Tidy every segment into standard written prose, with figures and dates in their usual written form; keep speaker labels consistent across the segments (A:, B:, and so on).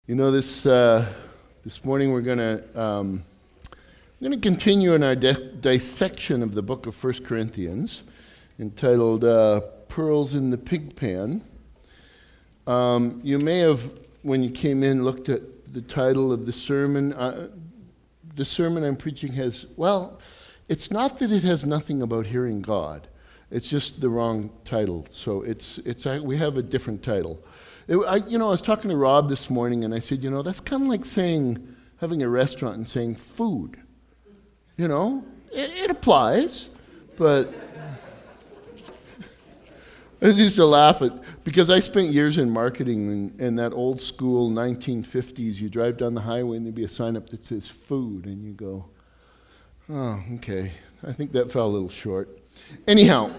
A: This morning we're going to continue in our dissection of the book of 1 Corinthians, entitled "Pearls in the Pig Pan." You may have, when you came in, looked at the title of the sermon. The sermon I'm preaching it's not that it has nothing about hearing God. It's just the wrong title. So we have a different title. I was talking to Rob this morning, and I said, that's kind of like having a restaurant and saying food. It applies, but I used to laugh because I spent years in marketing, and that old school 1950s, you drive down the highway and there'd be a sign up that says food, and you go, oh, okay. I think that fell a little short. Anyhow,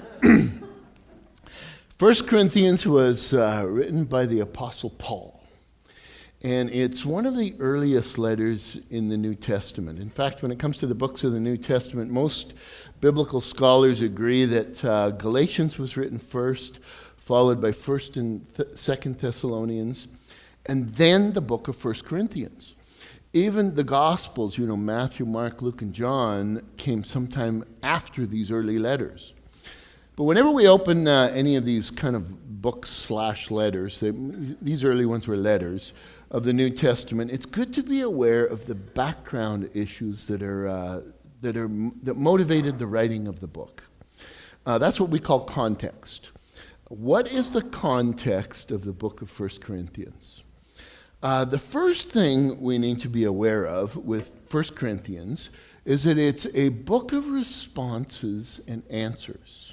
A: 1 Corinthians was written by the Apostle Paul, and it's one of the earliest letters in the New Testament. In fact, when it comes to the books of the New Testament, most biblical scholars agree that Galatians was written first, followed by 1st and 2nd Thessalonians, and then the book of 1 Corinthians. Even the Gospels, Matthew, Mark, Luke, and John, came sometime after these early letters. But whenever we open any of these kind of books/letters, these early ones were letters of the New Testament, it's good to be aware of the background issues that motivated the writing of the book. That's what we call context. What is the context of the book of 1 Corinthians? The first thing we need to be aware of with 1 Corinthians is that it's a book of responses and answers.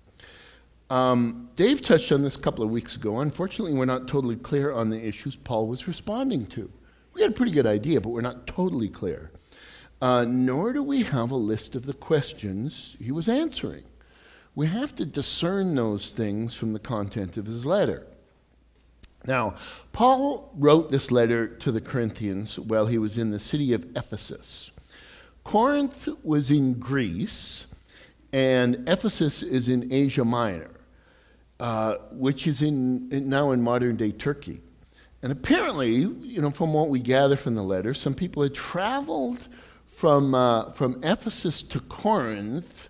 A: Dave touched on this a couple of weeks ago. Unfortunately, we're not totally clear on the issues Paul was responding to. We had a pretty good idea, but we're not totally clear. Nor do we have a list of the questions he was answering. We have to discern those things from the content of his letter. Now, Paul wrote this letter to the Corinthians while he was in the city of Ephesus. Corinth was in Greece, and Ephesus is in Asia Minor, which is now in modern-day Turkey. And apparently, from what we gather from the letter, some people had traveled from Ephesus to Corinth,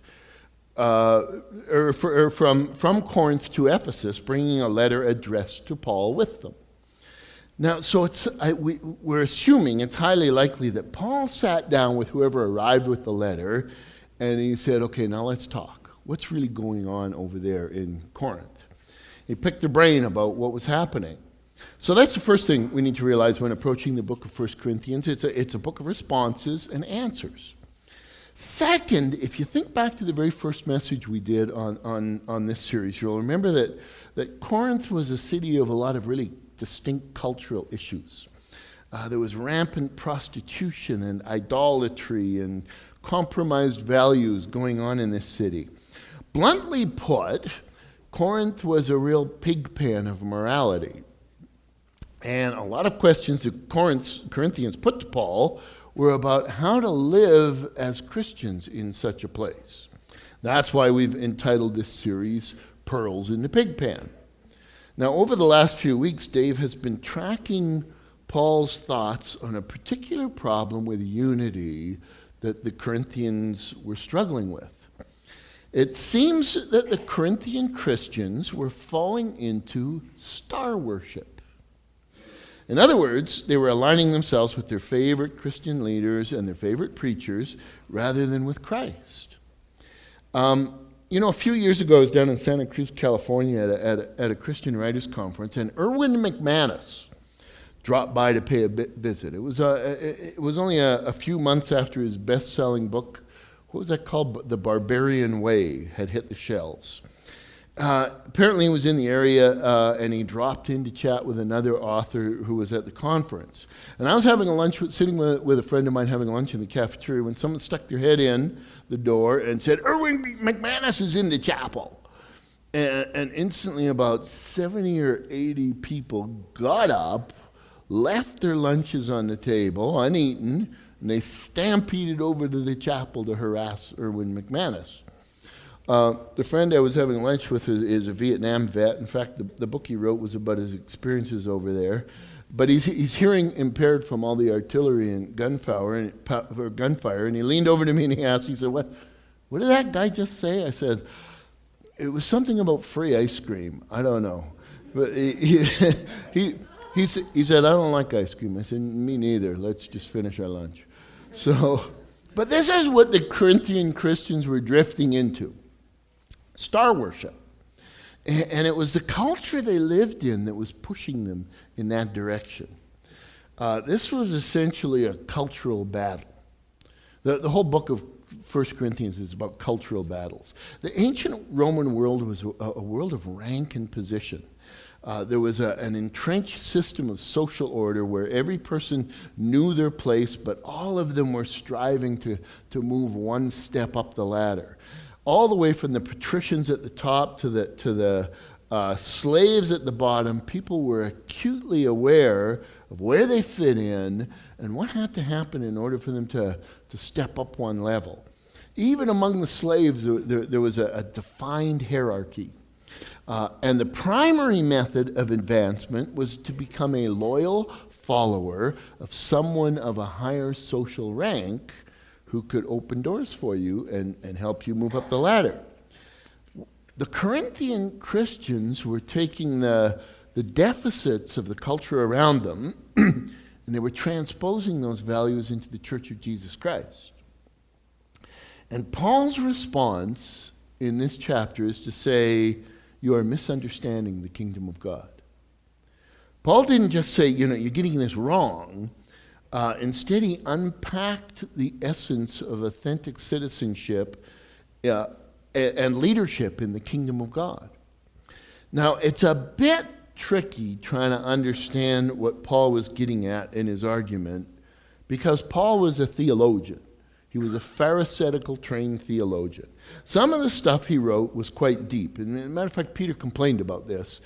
A: from Corinth to Ephesus, bringing a letter addressed to Paul with them. Now, so we're assuming it's highly likely that Paul sat down with whoever arrived with the letter, and he said, okay, now let's talk. What's really going on over there in Corinth? He picked their brain about what was happening. So that's the first thing we need to realize when approaching the book of 1 Corinthians. It's a book of responses and answers. Second, if you think back to the very first message we did on this series, you'll remember that Corinth was a city of a lot of really distinct cultural issues. There was rampant prostitution and idolatry and compromised values going on in this city. Bluntly put, Corinth was a real pig pan of morality. And a lot of questions that Corinthians put to Paul were about how to live as Christians in such a place. That's why we've entitled this series, Pearls in the Pig Pan. Now, over the last few weeks, Dave has been tracking Paul's thoughts on a particular problem with unity that the Corinthians were struggling with. It seems that the Corinthian Christians were falling into star worship. In other words, they were aligning themselves with their favorite Christian leaders and their favorite preachers rather than with Christ. A few years ago, I was down in Santa Cruz, California at a Christian Writers Conference, and Erwin McManus dropped by to pay a visit. It was only a few months after his best-selling book, what was that called? The Barbarian Way, had hit the shelves. Apparently he was in the area, and he dropped in to chat with another author who was at the conference. And I was sitting with a friend of mine having lunch in the cafeteria when someone stuck their head in the door and said, "Erwin McManus is in the chapel." And instantly about 70 or 80 people got up, left their lunches on the table, uneaten, and they stampeded over to the chapel to harass Erwin McManus. The friend I was having lunch with is a Vietnam vet. In fact, the book he wrote was about his experiences over there. But he's hearing impaired from all the artillery and gunfire, and he leaned over to me and he asked, he said, what did that guy just say? I said, it was something about free ice cream. I don't know. But he said, I don't like ice cream. I said, me neither. Let's just finish our lunch. So, but this is what the Corinthian Christians were drifting into. Star worship. And it was the culture they lived in that was pushing them in that direction. This was essentially a cultural battle. The whole book of 1 Corinthians is about cultural battles. The ancient Roman world was a world of rank and position. There was an entrenched system of social order where every person knew their place, but all of them were striving to move one step up the ladder. All the way from the patricians at the top to the slaves at the bottom, people were acutely aware of where they fit in and what had to happen in order for them to step up one level. Even among the slaves, there was a defined hierarchy. And the primary method of advancement was to become a loyal follower of someone of a higher social rank who could open doors for you and help you move up the ladder. The Corinthian Christians were taking the deficits of the culture around them and they were transposing those values into the Church of Jesus Christ. And Paul's response in this chapter is to say, you are misunderstanding the kingdom of God. Paul didn't just say, you're getting this wrong. Instead, he unpacked the essence of authentic citizenship and leadership in the kingdom of God. Now, it's a bit tricky trying to understand what Paul was getting at in his argument because Paul was a theologian. He was a Pharisaical trained theologian. Some of the stuff he wrote was quite deep. And as a matter of fact, Peter complained about this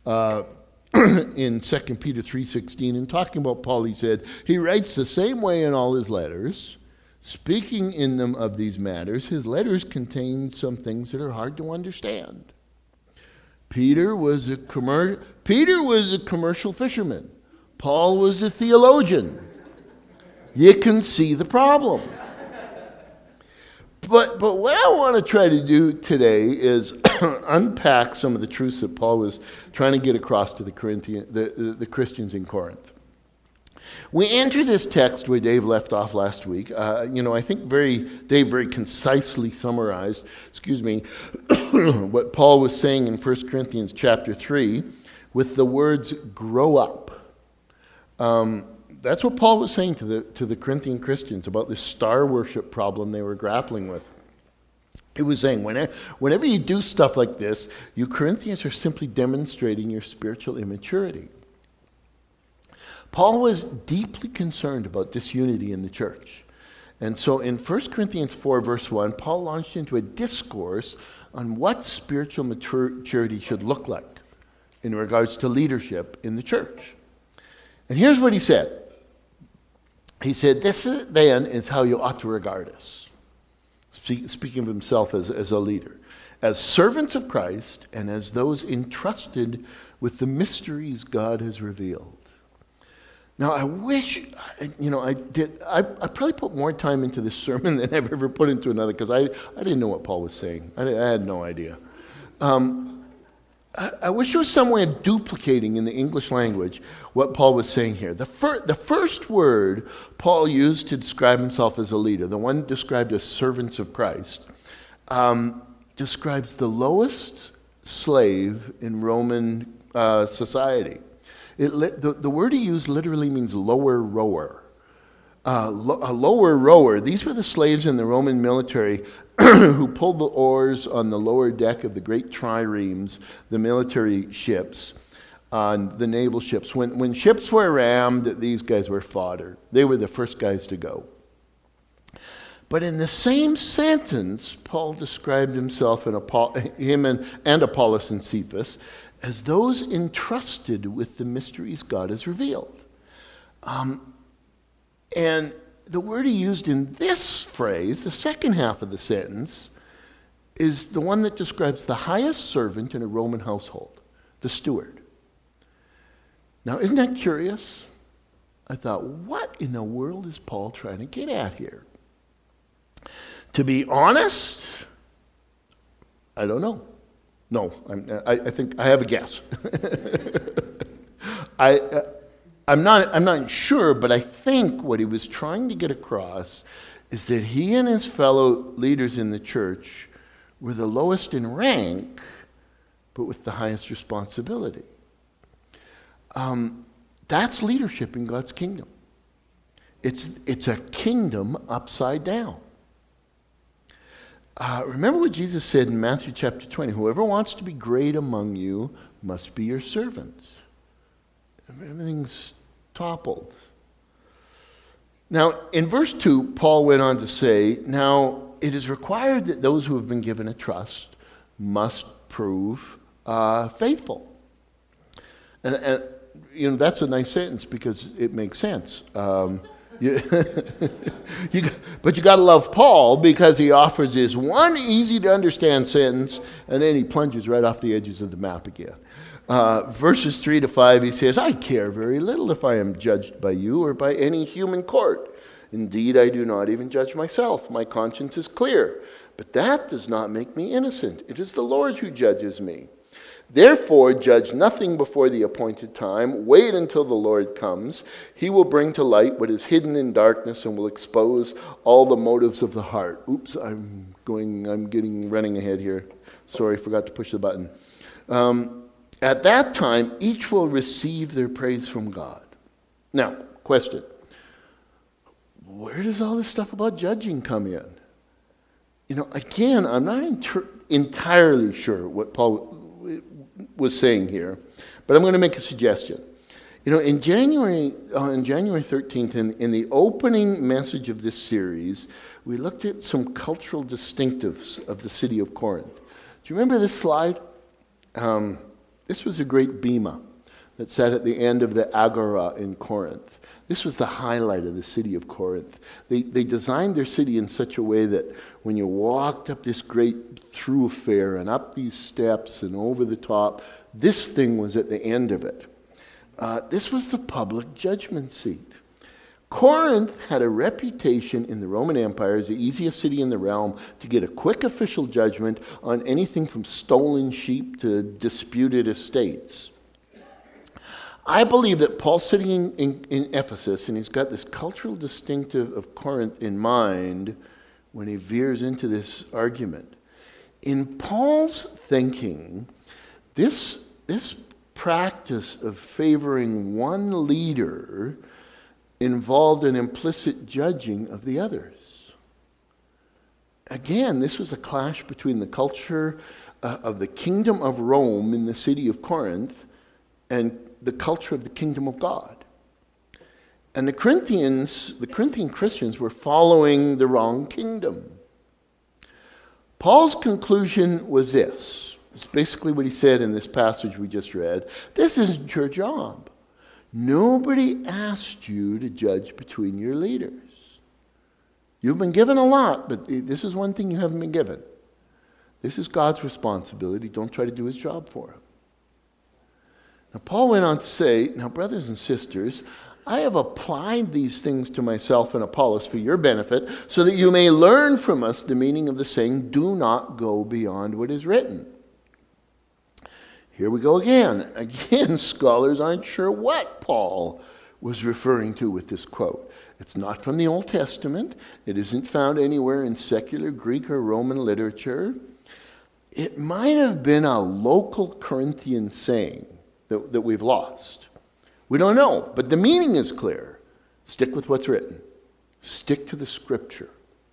A: in 2 Peter 3:16. In talking about Paul, he said, he writes the same way in all his letters, speaking in them of these matters. His letters contain some things that are hard to understand. Peter was a commercial fisherman. Paul was a theologian. You can see the problem. But what I want to try to do today is unpack some of the truths that Paul was trying to get across to the Christians in Corinth. We enter this text where Dave left off last week. I think Dave very concisely summarized, what Paul was saying in 1 Corinthians chapter 3 with the words, grow up. That's what Paul was saying to the Corinthian Christians about this star worship problem they were grappling with. He was saying, whenever you do stuff like this, you Corinthians are simply demonstrating your spiritual immaturity. Paul was deeply concerned about disunity in the church. And so in 1 Corinthians 4, verse 1, Paul launched into a discourse on what spiritual maturity should look like in regards to leadership in the church. And here's what he said. He said, this then is how you ought to regard us. Speaking of himself as a leader. As servants of Christ and as those entrusted with the mysteries God has revealed. Now, I wish, I probably put more time into this sermon than I've ever put into another because I didn't know what Paul was saying. I had no idea. I wish there was some way of duplicating in the English language what Paul was saying here. The first word Paul used to describe himself as a leader, the one described as servants of Christ, describes the lowest slave in Roman society. The word he used literally means lower rower. A lower rower. These were the slaves in the Roman military who pulled the oars on the lower deck of the great triremes, the military ships, the naval ships. When ships were rammed, these guys were fodder. They were the first guys to go. But in the same sentence, Paul described himself and Apollos and Cephas as those entrusted with the mysteries God has revealed. And the word he used in this phrase, the second half of the sentence, is the one that describes the highest servant in a Roman household, the steward. Now, isn't that curious? I thought, what in the world is Paul trying to get at here? To be honest, I don't know. No, I think I have a guess. I'm not sure, but I think what he was trying to get across is that he and his fellow leaders in the church were the lowest in rank, but with the highest responsibility. That's leadership in God's kingdom. It's a kingdom upside down. Remember what Jesus said in Matthew chapter 20, whoever wants to be great among you must be your servants. Everything's toppled. Now, in verse 2, Paul went on to say, now it is required that those who have been given a trust must prove faithful. And that's a nice sentence because it makes sense. But you got to love Paul because he offers this one easy to understand sentence and then he plunges right off the edges of the map again. Verses 3 to 5, he says, I care very little if I am judged by you or by any human court. Indeed, I do not even judge myself. My conscience is clear. But that does not make me innocent. It is the Lord who judges me. Therefore, judge nothing before the appointed time. Wait until the Lord comes. He will bring to light what is hidden in darkness and will expose all the motives of the heart. Oops, I'm running ahead here. Sorry, forgot to push the button. At that time, each will receive their praise from God. Now, question. Where does all this stuff about judging come in? Again, I'm not entirely sure what Paul was saying here, but I'm going to make a suggestion. On January 13th, in the opening message of this series, we looked at some cultural distinctives of the city of Corinth. Do you remember this slide? This was a great bema that sat at the end of the Agora in Corinth. This was the highlight of the city of Corinth. They designed their city in such a way that when you walked up this great thoroughfare and up these steps and over the top, this thing was at the end of it. This was the public judgment seat. Corinth had a reputation in the Roman Empire as the easiest city in the realm to get a quick official judgment on anything from stolen sheep to disputed estates. I believe that Paul's sitting in Ephesus, and he's got this cultural distinctive of Corinth in mind when he veers into this argument. In Paul's thinking, this practice of favoring one leader involved an implicit judging of the others. Again, this was a clash between the culture of the kingdom of Rome in the city of Corinth and the culture of the kingdom of God. And the Corinthian Christians were following the wrong kingdom. Paul's conclusion was this. It's basically what he said in this passage we just read. This isn't your job. Nobody asked you to judge between your leaders. You've been given a lot, but this is one thing you haven't been given. This is God's responsibility. Don't try to do his job for him. Now, Paul went on to say, now, brothers and sisters, I have applied these things to myself and Apollos for your benefit, so that you may learn from us the meaning of the saying, do not go beyond what is written. Here we go again. Again, scholars aren't sure what Paul was referring to with this quote. It's not from the Old Testament. It isn't found anywhere in secular Greek or Roman literature. It might have been a local Corinthian saying that we've lost. We don't know, but the meaning is clear. Stick with what's written. Stick to the scripture.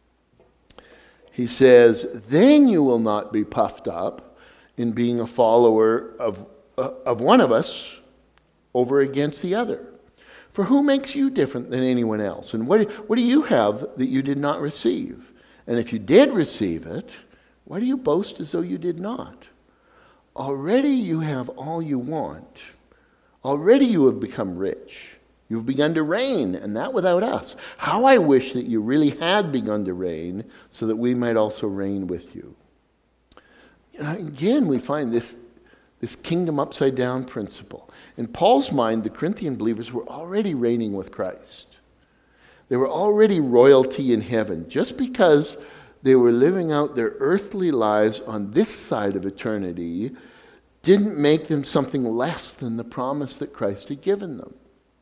A: He says, then you will not be puffed up in being a follower of one of us over against the other. For who makes you different than anyone else? And what do you have that you did not receive? And if you did receive it, why do you boast as though you did not? Already you have all you want. Already you have become rich. You've begun to reign, and that without us. How I wish that you really had begun to reign, so that we might also reign with you. Again, we find this this kingdom upside down principle. In Paul's mind, the Corinthian believers were already reigning with Christ. They were already royalty in heaven. Just because they were living out their earthly lives on this side of eternity didn't make them something less than the promise that Christ had given them.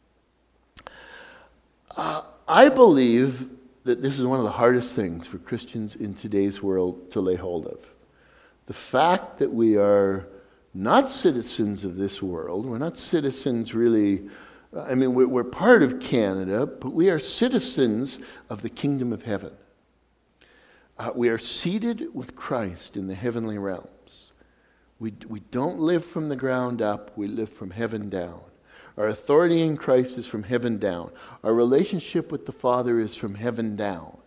A: I believe that this is one of the hardest things for Christians in today's world to lay hold of. The fact that we are not citizens of this world, we're not citizens really, we're part of Canada, but we are citizens of the kingdom of heaven. We are seated with Christ in the heavenly realms. We don't live from the ground up, we live from heaven down. Our authority in Christ is from heaven down. Our relationship with the Father is from heaven down.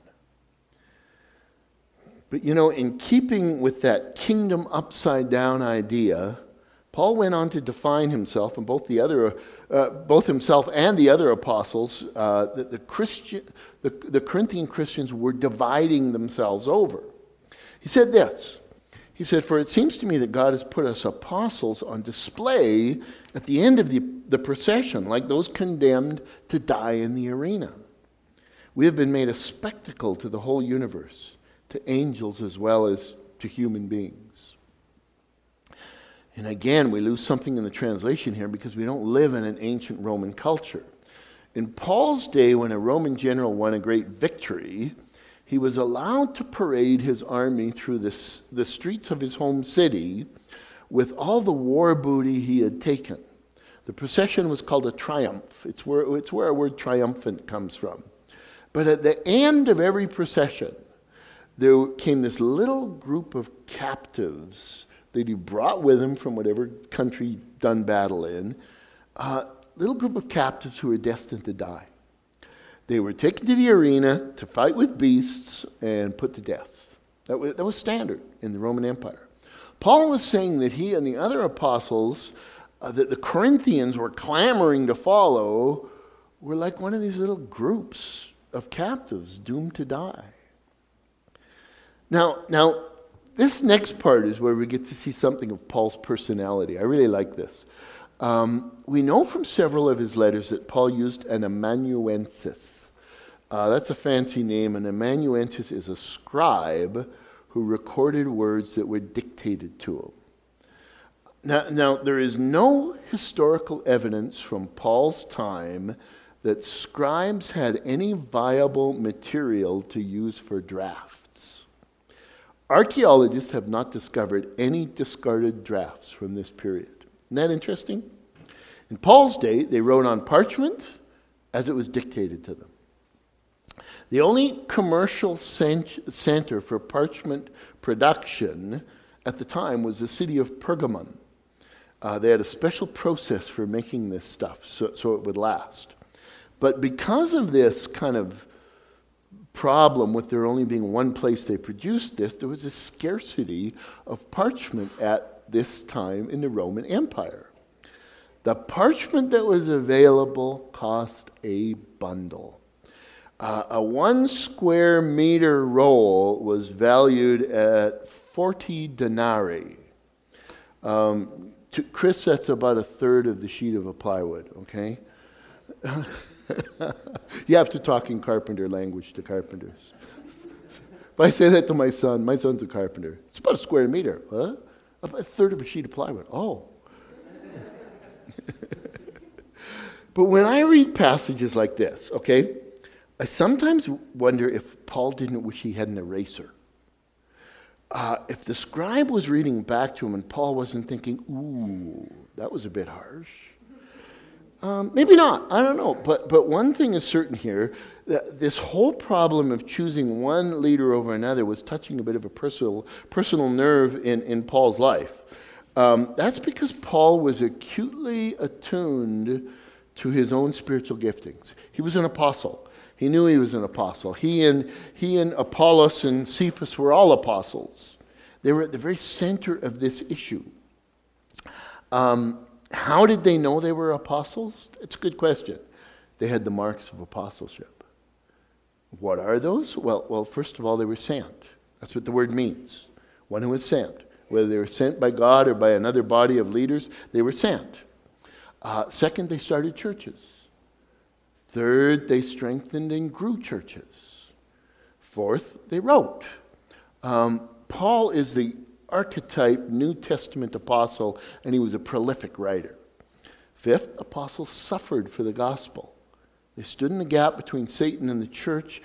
A: But in keeping with that kingdom upside down idea, Paul went on to define himself, and both himself and the other apostles, that the Corinthian Christians were dividing themselves over. He said this. He said, "For it seems to me that God has put us apostles on display at the end of the procession, like those condemned to die in the arena. We have been made a spectacle to the whole universe, to angels as well as to human beings." And again, we lose something in the translation here because we don't live in an ancient Roman culture. In Paul's day, when a Roman general won a great victory, he was allowed to parade his army through the streets of his home city with all the war booty he had taken. The procession was called a triumph. It's where our word triumphant comes from. But at the end of every procession, there came this little group of captives that he brought with him from whatever country he'd done battle in, little group of captives who were destined to die. They were taken to the arena to fight with beasts and put to death. That was standard in the Roman Empire. Paul was saying that he and the other apostles that the Corinthians were clamoring to follow were like one of these little groups of captives doomed to die. Now, this next part is where we get to see something of Paul's personality. I really like this. We know from several of his letters that Paul used an amanuensis. That's a fancy name. An amanuensis is a scribe who recorded words that were dictated to him. Now, there is no historical evidence from Paul's time that scribes had any viable material to use for drafts. Archaeologists have not discovered any discarded drafts from this period. Isn't that interesting? In Paul's day, they wrote on parchment as it was dictated to them. The only commercial center for parchment production at the time was the city of Pergamon. They had a special process for making this stuff so it would last. But because of this kind of problem with there only being one place they produced this, there was a scarcity of parchment at this time in the Roman Empire. The parchment that was available cost a bundle. A 1 square meter roll was valued at 40 denarii. To Chris, that's about a third of the sheet of a plywood, okay? You have to talk in carpenter language to carpenters. If I say that to my son's a carpenter. It's about a square meter. Huh? About a third of a sheet of plywood. Oh. But when I read passages like this, okay, I sometimes wonder if Paul didn't wish he had an eraser. If the scribe was reading back to him and Paul wasn't thinking, ooh, that was a bit harsh. Maybe not, I don't know. But one thing is certain here, that this whole problem of choosing one leader over another was touching a bit of a personal nerve in Paul's life. That's because Paul was acutely attuned to his own spiritual giftings. He was an apostle. He knew he was an apostle. He and Apollos and Cephas were all apostles. They were at the very center of this issue. How did they know they were apostles? It's a good question. They had the marks of apostleship. What are those? Well, first of all, they were sent. That's what the word means. One who was sent. Whether they were sent by God or by another body of leaders, they were sent. Second, they started churches. Third, they strengthened and grew churches. Fourth, they wrote. Paul is the archetype New Testament apostle, and he was a prolific writer. Fifth, apostles suffered for the gospel. They stood in the gap between Satan and the church.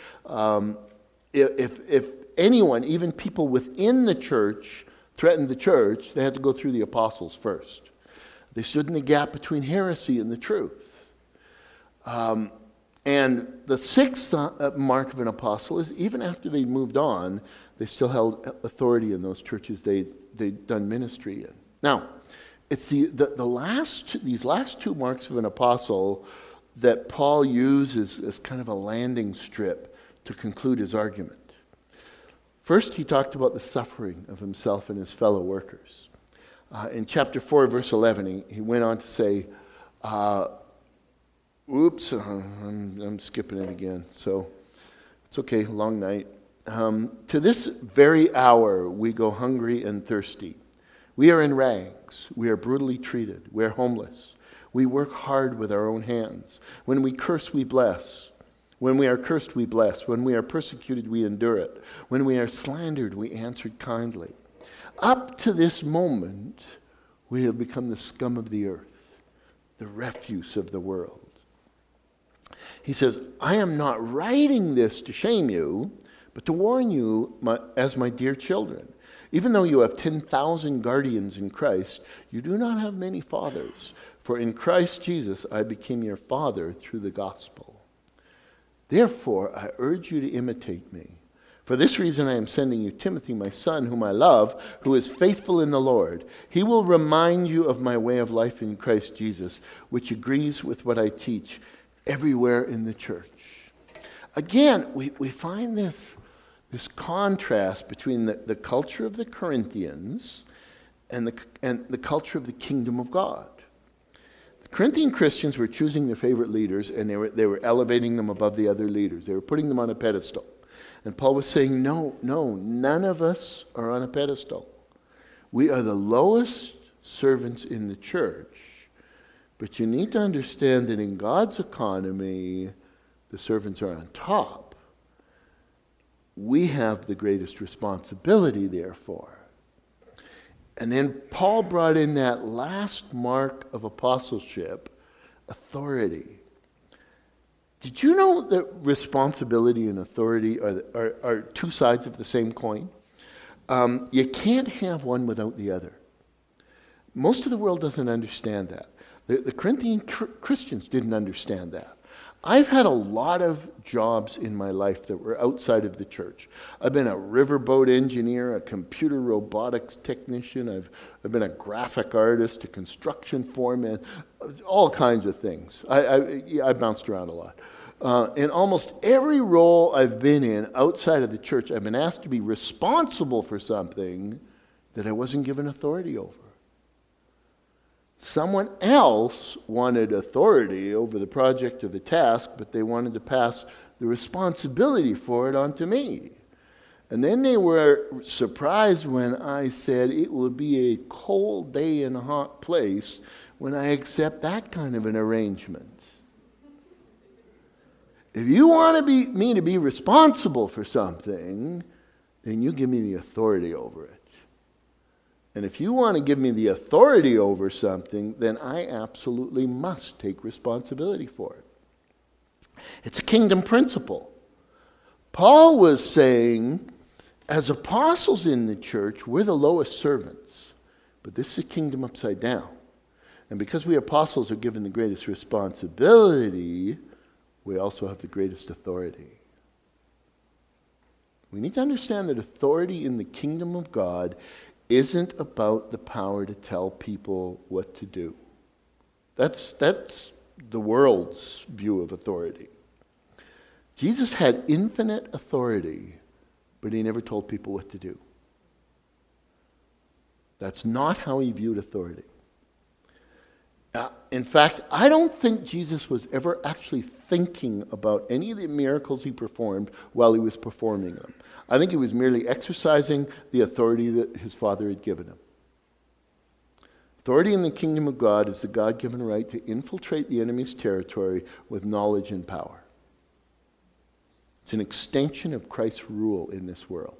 A: If anyone, even people within the church, threatened the church, they had to go through the apostles first. They stood in the gap between heresy and the truth. And the sixth mark of an apostle is even after they moved on, they still held authority in those churches they'd done ministry in. Now, it's these last two marks of an apostle that Paul uses as kind of a landing strip to conclude his argument. First, he talked about the suffering of himself and his fellow workers. In chapter 4, verse 11, he went on to say, I'm skipping it again, so it's okay, long night. To this very hour we go hungry and thirsty. We are in rags. We are brutally treated. We are homeless. We work hard with our own hands. When we curse, we bless. When we are cursed, we bless. When we are persecuted, we endure it. When we are slandered, we answer kindly. Up to this moment, we have become the scum of the earth, the refuse of the world. He says, I am not writing this to shame you, but to warn you as my dear children. Even though you have 10,000 guardians in Christ, you do not have many fathers. For in Christ Jesus I became your father through the gospel. Therefore I urge you to imitate me. For this reason I am sending you Timothy, my son, whom I love, who is faithful in the Lord. He will remind you of my way of life in Christ Jesus, which agrees with what I teach everywhere in the church. Again, we find this contrast between the culture of the Corinthians and the culture of the kingdom of God. The Corinthian Christians were choosing their favorite leaders, and they were elevating them above the other leaders. They were putting them on a pedestal. And Paul was saying, no, none of us are on a pedestal. We are the lowest servants in the church, but you need to understand that in God's economy, the servants are on top. We have the greatest responsibility, therefore. And then Paul brought in that last mark of apostleship, authority. Did you know that responsibility and authority are two sides of the same coin? You can't have one without the other. Most of the world doesn't understand that. The Corinthian Christians didn't understand that. I've had a lot of jobs in my life that were outside of the church. I've been a riverboat engineer, a computer robotics technician. I've been a graphic artist, a construction foreman, all kinds of things. I bounced around a lot. In almost every role I've been in outside of the church, I've been asked to be responsible for something that I wasn't given authority over. Someone else wanted authority over the project or the task, but they wanted to pass the responsibility for it onto me. And then they were surprised when I said it will be a cold day in a hot place when I accept that kind of an arrangement. If you want me to be responsible for something, then you give me the authority over it. And if you want to give me the authority over something, then I absolutely must take responsibility for it. It's a kingdom principle. Paul was saying, as apostles in the church, we're the lowest servants. But this is a kingdom upside down. And because we apostles are given the greatest responsibility, we also have the greatest authority. We need to understand that authority in the kingdom of God isn't about the power to tell people what to do. That's the world's view of authority. Jesus had infinite authority, but he never told people what to do. That's not how he viewed authority. In fact, I don't think Jesus was ever actually thinking about any of the miracles he performed while he was performing them. I think he was merely exercising the authority that his Father had given him. Authority in the kingdom of God is the God-given right to infiltrate the enemy's territory with knowledge and power. It's an extension of Christ's rule in this world.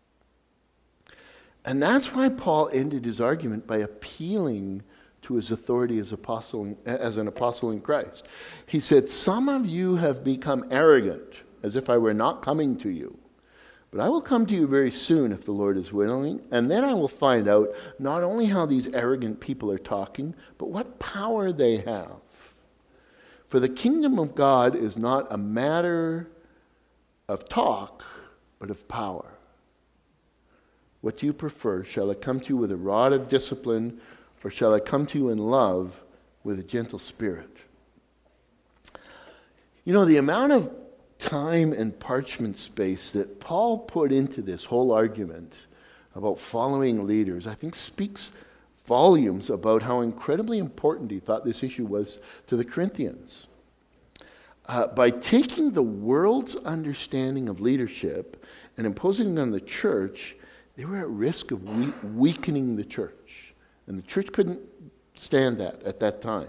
A: And that's why Paul ended his argument by appealing to his authority as an apostle in Christ. He said, "Some of you have become arrogant, as if I were not coming to you. But I will come to you very soon if the Lord is willing, and then I will find out not only how these arrogant people are talking, but what power they have. For the kingdom of God is not a matter of talk, but of power. What do you prefer? Shall I come to you with a rod of discipline, or shall I come to you in love with a gentle spirit?" You know, the amount of time and parchment space that Paul put into this whole argument about following leaders, I think speaks volumes about how incredibly important he thought this issue was to the Corinthians. By taking the world's understanding of leadership and imposing it on the church, they were at risk of weakening the church. And the church couldn't stand that at that time.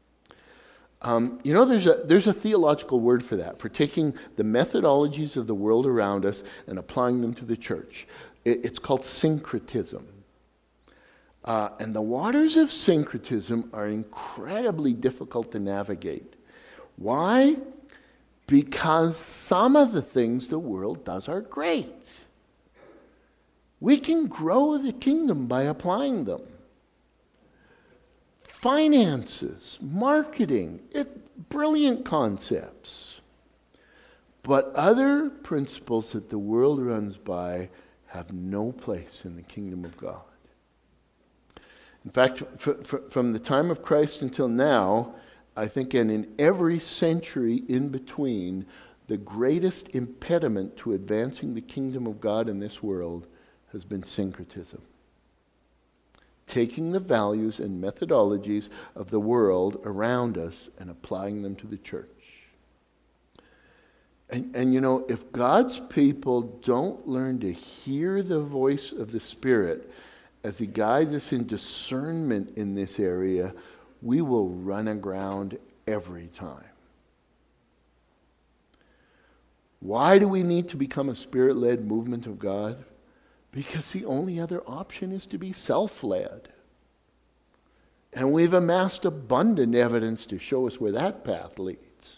A: There's a theological word for that, for taking the methodologies of the world around us and applying them to the church. It's called syncretism. And the waters of syncretism are incredibly difficult to navigate. Why? Because some of the things the world does are great. We can grow the kingdom by applying them. Finances, marketing, brilliant concepts. But other principles that the world runs by have no place in the kingdom of God. In fact, from the time of Christ until now, I think, and in every century in between, the greatest impediment to advancing the kingdom of God in this world has been syncretism. Taking the values and methodologies of the world around us and applying them to the church. And if God's people don't learn to hear the voice of the Spirit as He guides us in discernment in this area, we will run aground every time. Why do we need to become a Spirit-led movement of God? Because the only other option is to be self-led. And we've amassed abundant evidence to show us where that path leads.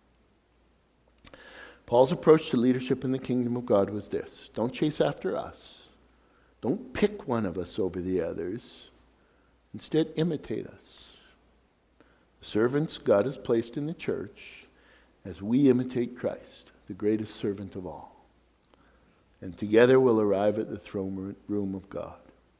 A: Paul's approach to leadership in the kingdom of God was this: don't chase after us. Don't pick one of us over the others. Instead, imitate us. The servants God has placed in the church as we imitate Christ, the greatest servant of all. And together we'll arrive at the throne room of God.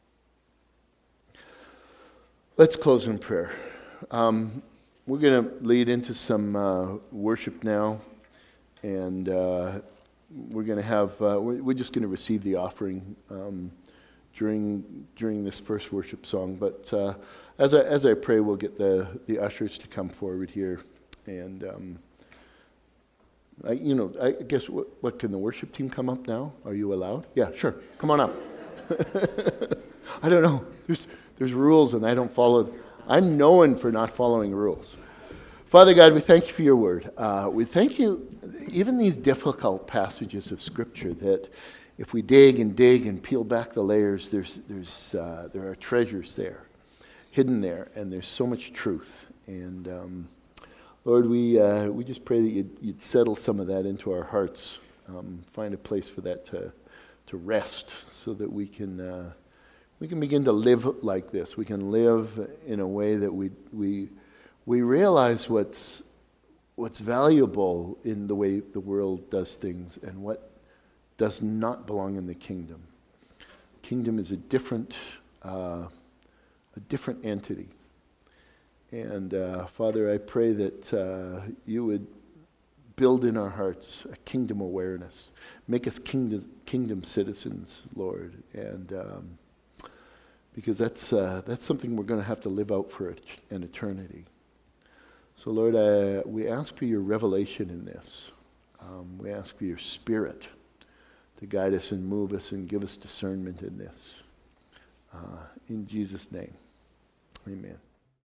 A: Let's close in prayer. We're going to lead into some worship now. And we're going to have, we're just going to receive the offering during this first worship song. But as I pray, we'll get the ushers to come forward here. And I guess, what can the worship team come up now? Are you allowed? Yeah, sure. Come on up. I don't know. There's rules, and I don't follow. I'm known for not following rules. Father God, we thank you for your word. We thank you, even these difficult passages of Scripture, that if we dig and peel back the layers, there are treasures there, hidden there, and there's so much truth. And Lord, we just pray that you'd settle some of that into our hearts, find a place for that to rest, so that we can begin to live like this. We can live in a way that we realize what's valuable in the way the world does things and what does not belong in the kingdom. Kingdom is a different entity. And Father, I pray that you would build in our hearts a kingdom awareness. Make us kingdom citizens, Lord. And because that's something we're going to have to live out for an eternity. So Lord, we ask for your revelation in this. We ask for your Spirit to guide us and move us and give us discernment in this. In Jesus' name, amen.